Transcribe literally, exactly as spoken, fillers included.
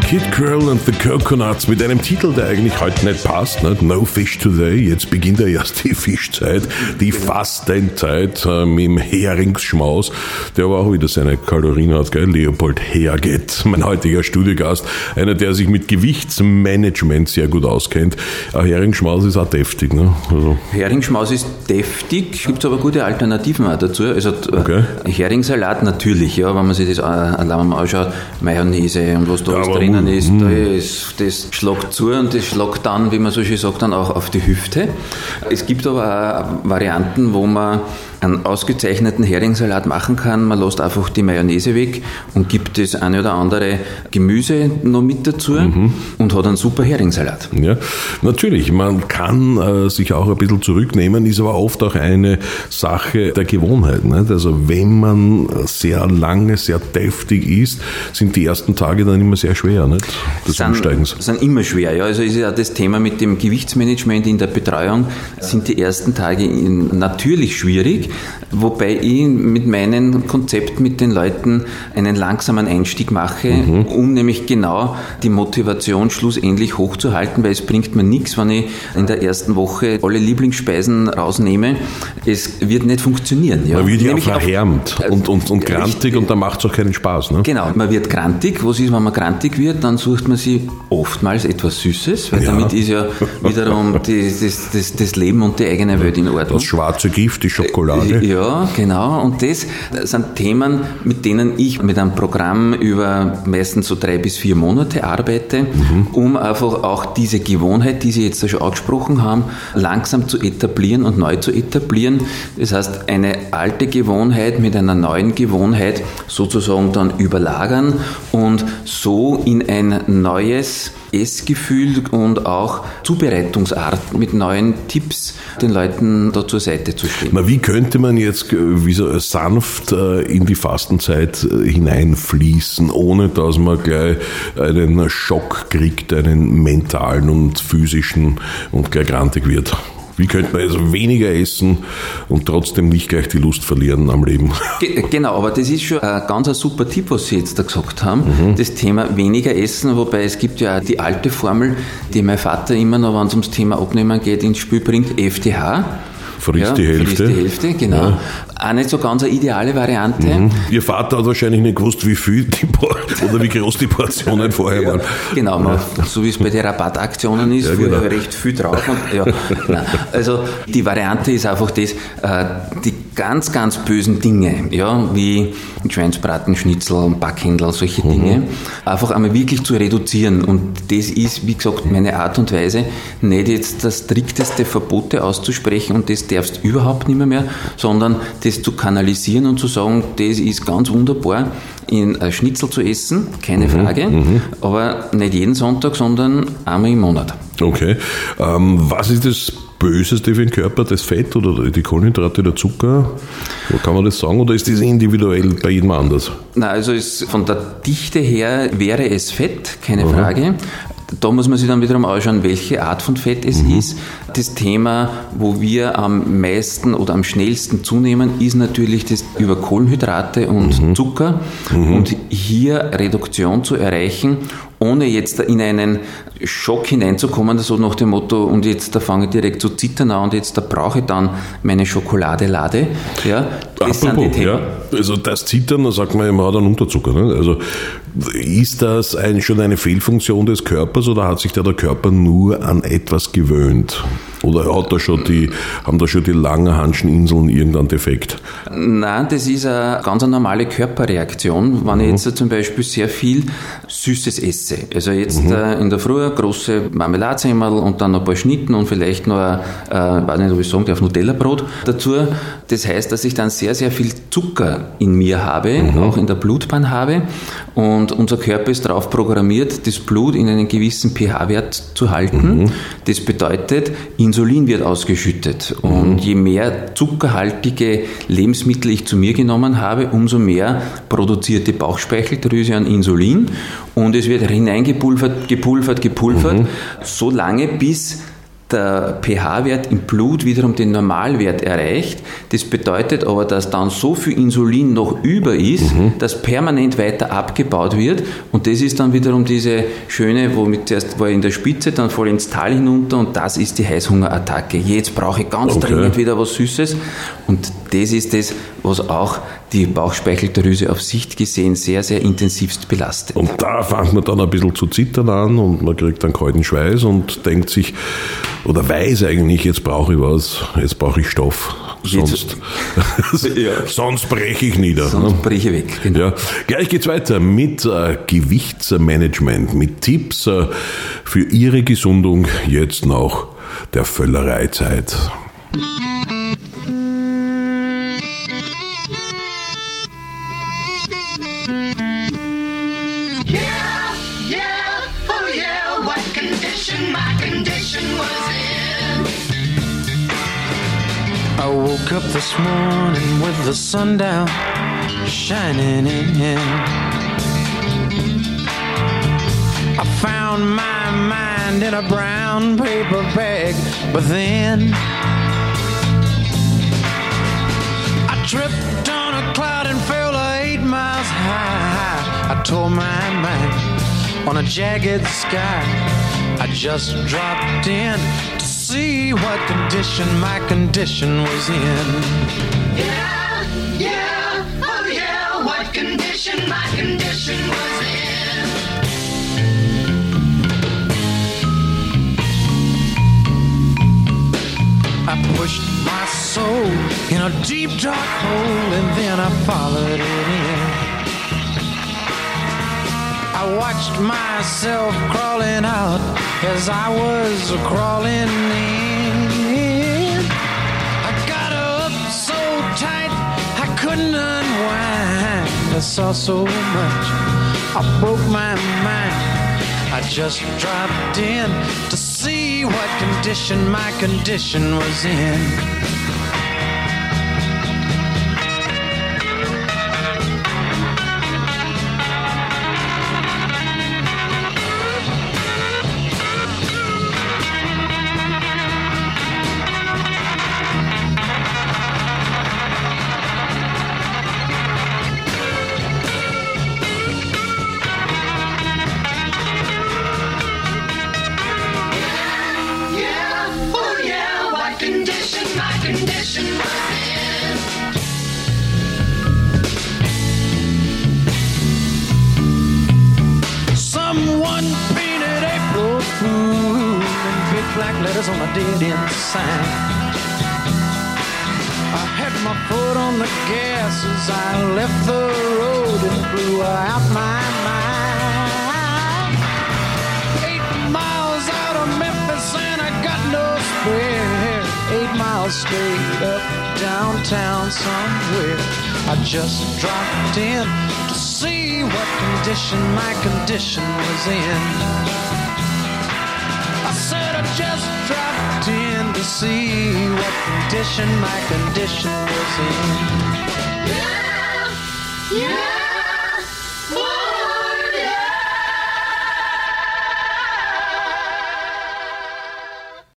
Kid Creole and the Coconuts mit einem Titel, der eigentlich heute nicht passt. Nicht? No Fish Today. Jetzt beginnt ja erst die Fischzeit, die Fastenzeit äh, mit dem Heringsschmaus, der aber auch wieder seine Kalorien hat. Gell? Leopold Herget, mein heutiger Studiogast, einer, der sich mit Gewichtsmanagement sehr gut auskennt. Ein Heringsschmaus ist auch deftig. Ne? Also. Heringsschmaus ist deftig, gibt es aber gute Alternativen auch dazu. Also okay. Heringssalat natürlich, ja, wenn man sich das allein mal anschaut, Mayonnaise und was da ja, alles drinnen ist, da ist, das schlagt zu und das schlagt dann, wie man so schön sagt, dann auch auf die Hüfte. Es gibt aber auch Varianten, wo man einen ausgezeichneten Heringssalat machen kann. Man lässt einfach die Mayonnaise weg und gibt das eine oder andere Gemüse noch mit dazu mhm. und hat einen super Heringssalat. Ja, natürlich. Man kann äh, sich auch ein bisschen zurücknehmen, ist aber oft auch eine Sache der Gewohnheit. Nicht? Also wenn man sehr lange, sehr deftig isst, sind die ersten Tage dann immer sehr schwer, nicht? Des sind, Umsteigens. Sind immer schwer, ja. Also ist ja das Thema mit dem Gewichtsmanagement in der Betreuung, sind die ersten Tage natürlich schwierig. Wobei ich mit meinem Konzept mit den Leuten einen langsamen Einstieg mache, mhm. um nämlich genau die Motivation schlussendlich hochzuhalten, weil es bringt mir nichts, wenn ich in der ersten Woche alle Lieblingsspeisen rausnehme. Es wird nicht funktionieren. Ja. Man wird ja verhärmt und, und, und grantig äh, und dann macht es auch keinen Spaß. Ne? Genau, man wird grantig. Was ist, wenn man grantig wird? Dann sucht man sich oftmals etwas Süßes, weil ja. damit ist ja wiederum die, das, das, das Leben und die eigene Welt in Ordnung. Das schwarze Gift, die Schokolade. Ja, genau. Und das sind Themen, mit denen ich mit einem Programm über meistens so drei bis vier Monate arbeite, mhm. um einfach auch diese Gewohnheit, die Sie jetzt schon angesprochen haben, langsam zu etablieren und neu zu etablieren. Das heißt, eine alte Gewohnheit mit einer neuen Gewohnheit sozusagen dann überlagern und so in ein neues Essgefühl und auch Zubereitungsart mit neuen Tipps den Leuten da zur Seite zu stehen. Na, wie könnte man jetzt wie so sanft in die Fastenzeit hineinfließen, ohne dass man gleich einen Schock kriegt, einen mentalen und physischen und gleich grantig wird? Wie könnte man also weniger essen und trotzdem nicht gleich die Lust verlieren am Leben? Genau, aber das ist schon ein ganz ein super Tipp, was Sie jetzt da gesagt haben. Mhm. Das Thema weniger essen, wobei es gibt ja auch die alte Formel, die mein Vater immer noch, wenn es ums Thema Abnehmen geht, ins Spiel bringt, F T H. Frisst ja, die Hälfte. Frisst die Hälfte, genau. Ja. Auch nicht so ganz eine ideale Variante. Mhm. Ihr Vater hat wahrscheinlich nicht gewusst, wie viel die oder wie groß die Portionen vorher ja, waren. Genau, man, so wie es bei den Rabattaktionen ist, ja, genau. recht viel drauf. Und, ja, nein. Also die Variante ist einfach das, äh, die ganz, ganz bösen Dinge, ja, wie Schweinsbraten, Schnitzel, Backhändel, solche mhm. Dinge, einfach einmal wirklich zu reduzieren. Und das ist, wie gesagt, meine Art und Weise, nicht jetzt das strikteste Verbote auszusprechen und das darfst du überhaupt nicht mehr, mehr, sondern das zu kanalisieren und zu sagen, das ist ganz wunderbar, in Schnitzel zu essen, keine mhm, Frage, mhm. aber nicht jeden Sonntag, sondern einmal im Monat. Okay. Ähm, was ist das Böseste für den Körper, das Fett oder die Kohlenhydrate, der Zucker? Wo kann man das sagen? Oder ist das individuell bei jedem anders? Na, also ist, von der Dichte her wäre es Fett, keine Aha. Frage. Da muss man sich dann wiederum anschauen, welche Art von Fett es mhm. ist. Das Thema, wo wir am meisten oder am schnellsten zunehmen, ist natürlich das über Kohlenhydrate und mhm. Zucker. Mhm. Und hier Reduktion zu erreichen, ohne jetzt in einen Schock hineinzukommen, so nach dem Motto, und jetzt da fange ich direkt zu zittern an und jetzt da brauche ich dann meine Schokoladelade. Ja, das Apropos, sind die Themen. Ja, also das Zittern, da sagt man, man hat einen Unterzucker. Ne? Also ist das ein, schon eine Fehlfunktion des Körpers oder hat sich da der Körper nur an etwas gewöhnt? Oder hat da schon die, haben da schon die Langerhanscheninseln irgendeinen Defekt? Nein, das ist eine ganz eine normale Körperreaktion. Wenn ich jetzt zum Beispiel sehr viel Süßes esse, also jetzt mhm. äh, in der Früh eine große Marmeladsemmerl und dann ein paar Schnitten und vielleicht noch ein, äh, weiß nicht, ob ich sagen darf, Nutella-Brot dazu. Das heißt, dass ich dann sehr, sehr viel Zucker in mir habe, mhm. auch in der Blutbahn habe. Und unser Körper ist darauf programmiert, das Blut in einen gewissen pH-Wert zu halten. Mhm. Das bedeutet, Insulin wird ausgeschüttet. Mhm. Und je mehr zuckerhaltige Lebensmittel ich zu mir genommen habe, umso mehr produziert die Bauchspeicheldrüse an Insulin. Und es wird hineingepulvert, gepulvert, gepulvert, mhm. so lange bis der pH-Wert im Blut wiederum den Normalwert erreicht. Das bedeutet aber, dass dann so viel Insulin noch über ist, mhm. dass permanent weiter abgebaut wird. Und das ist dann wiederum diese schöne, womit zuerst war ich in der Spitze, dann voll ins Tal hinunter und das ist die Heißhungerattacke. Jetzt brauche ich ganz okay. dringend wieder was Süßes. Und das ist das, was auch die Bauchspeicheldrüse auf Sicht gesehen sehr, sehr intensivst belastet. Und da fängt man dann ein bisschen zu zittern an und man kriegt dann kalten Schweiß und denkt sich, oder weiß eigentlich, jetzt brauche ich was, jetzt brauche ich Stoff. Sonst, ja. sonst breche ich nieder. Sonst ne? breche ich weg. Genau. Ja. Gleich geht's weiter mit äh, Gewichtsmanagement, mit Tipps äh, für Ihre Gesundung jetzt nach der Völlereizeit. I woke up this morning with the sun down, shining in. I found my mind in a brown paper bag, but then I tripped on a cloud and fell eight miles high. I tore my mind on a jagged sky. I just dropped in to see what condition my condition was in. Yeah, yeah, oh yeah, what condition my condition was in. I pushed my soul in a deep dark hole and then I followed it in. I watched myself crawling out as I was crawling in. I got up so tight I couldn't unwind. I saw so much, I broke my mind. I just dropped in to see what condition my condition was in. Black letters on a dead-end sign. I had my foot on the gas as I left the road and blew out my mind. Eight miles out of Memphis and I got no spare. Eight miles straight up downtown somewhere. I just dropped in to see what condition my condition was in. I said I just dropped in to see what condition my condition was in. Yeah.